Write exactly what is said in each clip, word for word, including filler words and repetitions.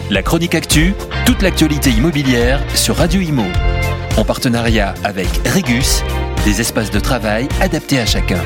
La chronique actu, toute l'actualité immobilière sur Radio Imo. En partenariat avec Regus, des espaces de travail adaptés à chacun.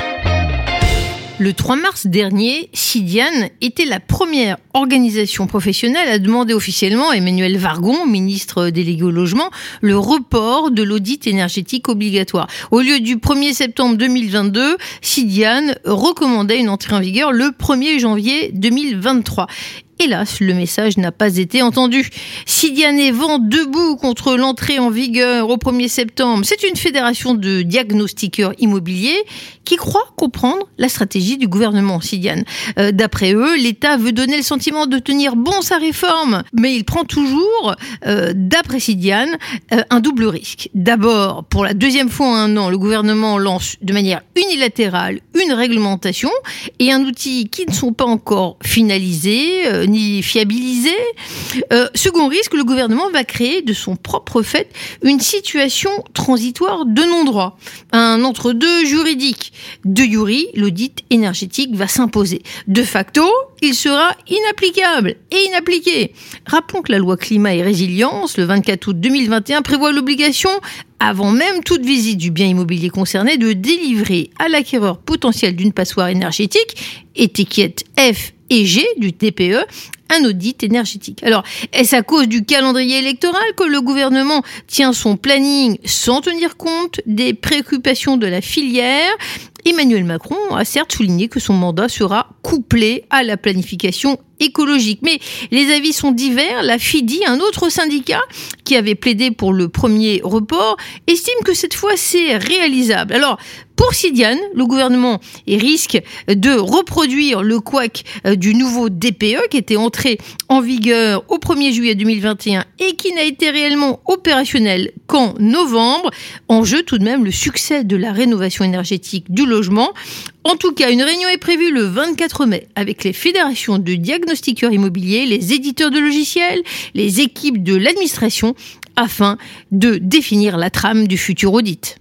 Le trois mars dernier, Cidiane était la première organisation professionnelle à demander officiellement à Emmanuel Wargon, ministre délégué au logement, le report de l'audit énergétique obligatoire. Au lieu du premier septembre deux mille vingt-deux, Cidiane recommandait une entrée en vigueur le premier janvier deux mille vingt-trois. Hélas, le message n'a pas été entendu. Cidiane est vent debout contre l'entrée en vigueur au premier septembre. C'est une fédération de diagnostiqueurs immobiliers qui croit comprendre la stratégie du gouvernement Cidiane. Euh, d'après eux, l'État veut donner le sentiment de tenir bon sa réforme, mais il prend toujours, euh, d'après Cidiane, euh, un double risque. D'abord, pour la deuxième fois en un an, le gouvernement lance de manière unilatérale une réglementation et un outil qui ne sont pas encore finalisés, euh, ni fiabilisé. Euh, second risque, le gouvernement va créer de son propre fait une situation transitoire de non-droit, un entre-deux juridique. De jure, l'audit énergétique va s'imposer. De facto, il sera inapplicable et inappliqué. Rappelons que la loi climat et résilience, le vingt-quatre août deux mille vingt et un, prévoit l'obligation, avant même toute visite du bien immobilier concerné, de délivrer à l'acquéreur potentiel d'une passoire énergétique, étiquette F et G du T P E, un audit énergétique. Alors, est-ce à cause du calendrier électoral que le gouvernement tient son planning sans tenir compte des préoccupations de la filière ? Emmanuel Macron a certes souligné que son mandat sera couplé à la planification écologique. Mais les avis sont divers. La F I D I, un autre syndicat qui avait plaidé pour le premier report, estime que cette fois c'est réalisable. Alors, pour Cidiane, le gouvernement risque de reproduire le couac du nouveau D P E qui était entré en vigueur au premier juillet deux mille vingt et un et qui n'a été réellement opérationnel qu'en novembre. En jeu tout de même le succès de la rénovation énergétique du logement. En tout cas, une réunion est prévue le vingt-quatre mai avec les fédérations de diagnostiqueurs immobiliers, les éditeurs de logiciels, les équipes de l'administration afin de définir la trame du futur audit.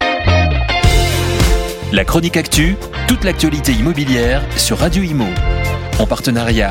La chronique actu, toute l'actualité immobilière sur Radio Imo. En partenariat